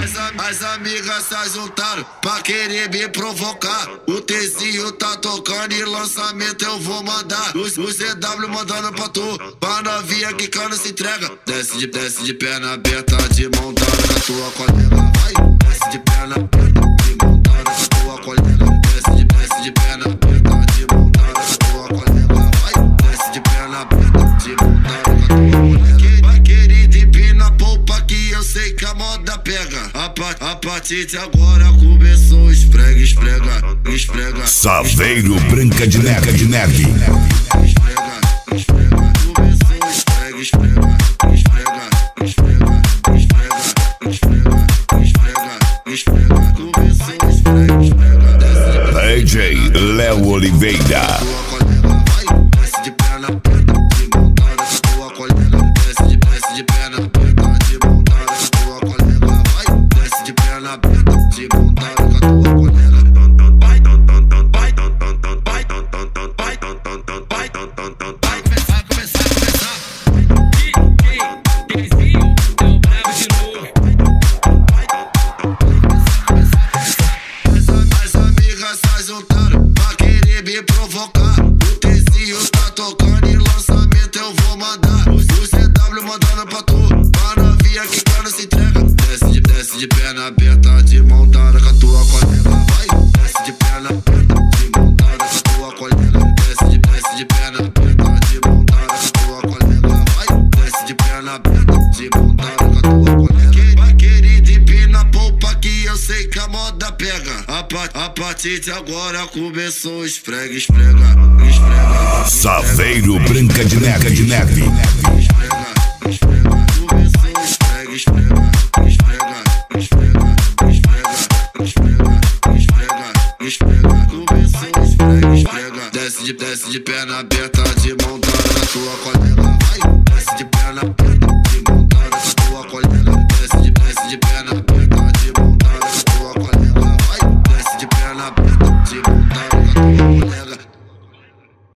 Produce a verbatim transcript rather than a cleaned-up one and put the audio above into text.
As, as amigas se juntaram pra querer me provocar. O Tzinho tá tocando e lançamento eu vou mandar. O, o Z W mandando pra tu, pra novinha que cana se entrega. Desce de, desce de perna aberta, de mão dada com a tua colega. Vai, desce de perna aberta, de mão dada com a tua colega. Desce de, desce de perna aberta, de mão dada com a tua colega. Vai, desce de perna aberta, de mão dada com a tua colega. Vai, querida, empina a polpa que eu sei que a moda pega. A, pa, a partir de agora começou, esfrega, esfrega, esfrega. Saveiro Branca de Neve, de Neve. Esfrega, esfrega, começou, esfrega, esfrega, esfrega, esfrega, esfrega, esfrega, esfrega, começou, esfrega, esfrega. D J Léo Oliveira. Desce de perna aberta, de montada com a tua colega. Desce de, desce de perna aberta, de montada com a tua colega. Vai, desce de perna aberta, de montada com a tua colega. Vai, vai, vai, vai, vai, vai, começar, começar, começar. D J Tzinho é o brabo de novo. As amigas se juntaram pra querer me provocar. O Tzinho tá tocando e lançamento eu vou mandar. O Z W mandando pra tu, pra novinha que cana se entrega. Desce de, desce de perna aberta, de mão dada com a tua colega. Vai, desce de perna aberta, de mão dada com a tua colega. Desce de, desce de perna aberta, de mão dada com a tua colega. Vai, desce de perna aberta, de mão dada com a tua colega. Vai, querida, empina a polpa que eu sei que a moda pega. A, pa, a partir de agora começou, esfrega, esfrega, esfrega. Saveiro Branca de Neve, de Neve. Esfrega, esfrega, começou, esfrega, esfrega, esfrega, esfrega, esfrega, esfrega, esfrega, esfrega, começou, esfrega, esfrega. Desce de, desce de perna aberta, de mão dada com a tua colega. Vai, desce